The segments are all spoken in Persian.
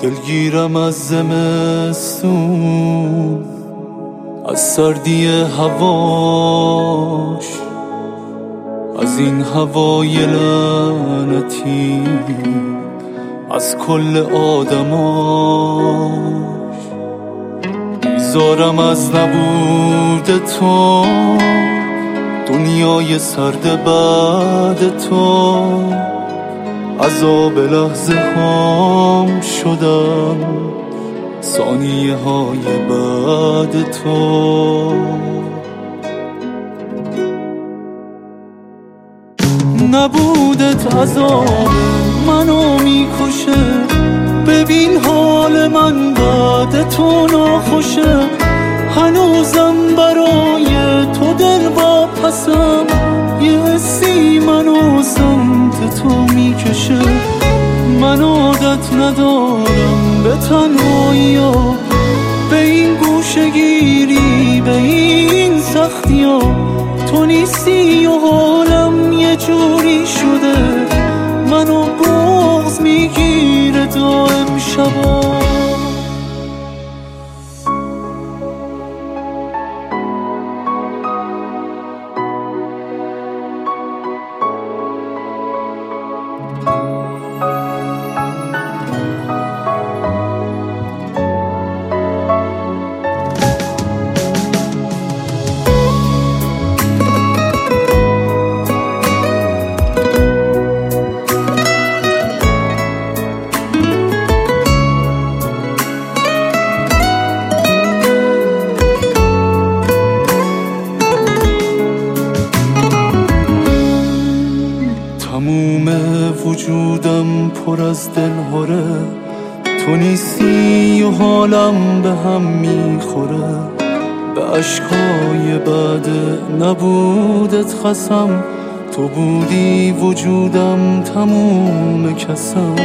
دلگیرم از زمستون، از سردی هواش، از این هوای لعنتی، از کل آدماش. بیزارم از نبود تو، دنیای سرد بعد تو، عذاب لحظه هام شدم، ثانیه های بعد تو. نبودت عذاب منو میکشه، ببین حال من بعد تو ناخوشه. هنوزم برای تو دل واپسم، یه حسی منو سمت تو میکشه. من عادت ندارم به تنهایی‌ها، به این گوشه‌گیری، به این سختی‌ها. تو نیستی و حالم یه جوری شده، منو بغض میگیره دائم شبا. تموم وجودم پر از دلهوره، تو نیستی و حالم به هم میخوره. به اشکای بعد نبودت خسم، تو بودی وجودم تموم کسم.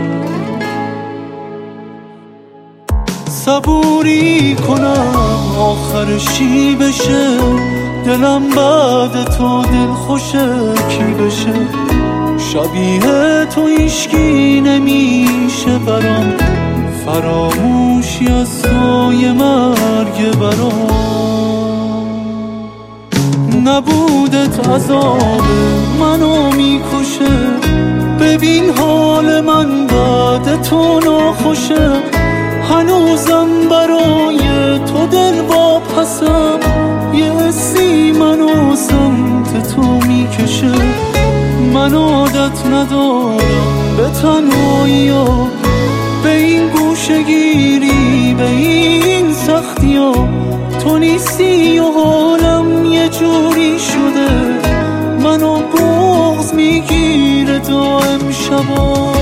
صبوری کنم آخرشی بشه، دلم بعد تو دل خوشه کی بشه. شبیه تو هیچکی نمیشه برام، فراموشی از تو یه مرگ برام. نبودت عذاب منو میکشه، ببین حال من بعد تو ناخوشه. هنوزم برای تو دل واپسم، یه حسی منو سمت تو میکشه. من عادت ندارم به تنهایی‌ها، به این گوشه‌گیری، به این سختی‌ها. تو نیستی و حالم یه جوری شده، منو بغض میگیره دائم شبا.